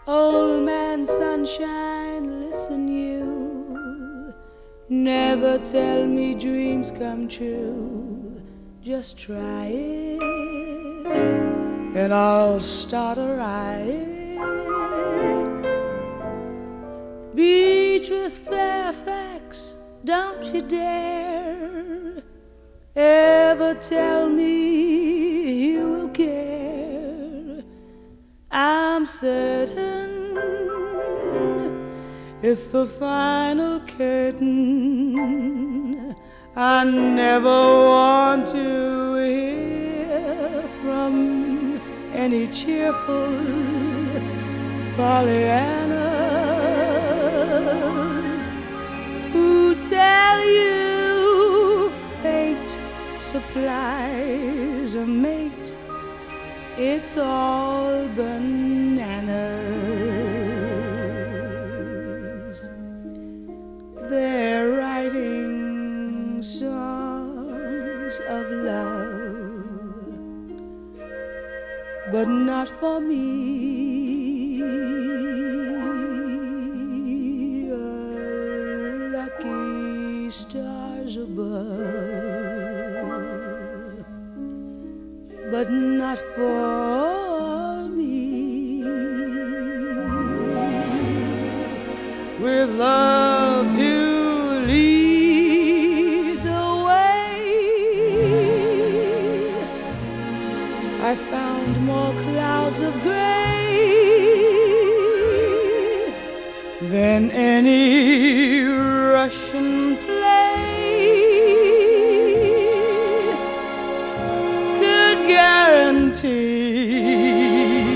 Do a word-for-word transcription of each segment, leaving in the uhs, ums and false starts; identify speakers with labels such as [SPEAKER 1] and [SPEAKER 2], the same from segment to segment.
[SPEAKER 1] Old man sunshine, listen you. Never tell me dreams come true. Just try it, and I'll start a riot. Beatrice Fairfax, don't you dare ever tell me you will care. I'm certain it's the final curtain. I never want to hear from any cheerful Pollyannas who tell you fate supplies a mate. It's all bananas. They're writing songs of love, but not for me. A lucky stars above, but not for me. With love to lead the way, I found more clouds of gray than any Russian play could guarantee.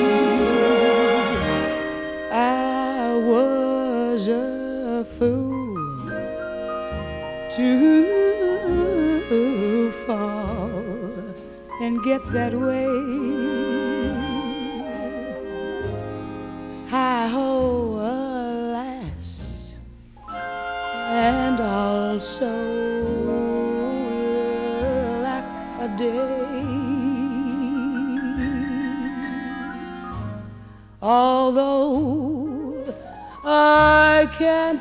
[SPEAKER 1] I was a fool to fall and get that way. Hi-ho, alas, and also lack a day. Although I can't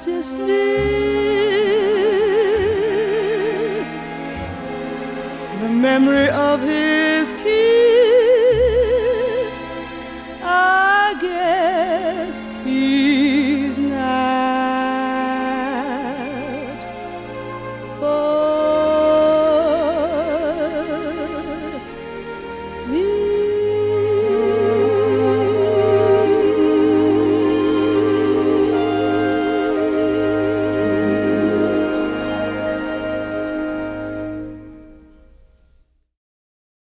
[SPEAKER 1] dismiss the memory of his kiss, I guess he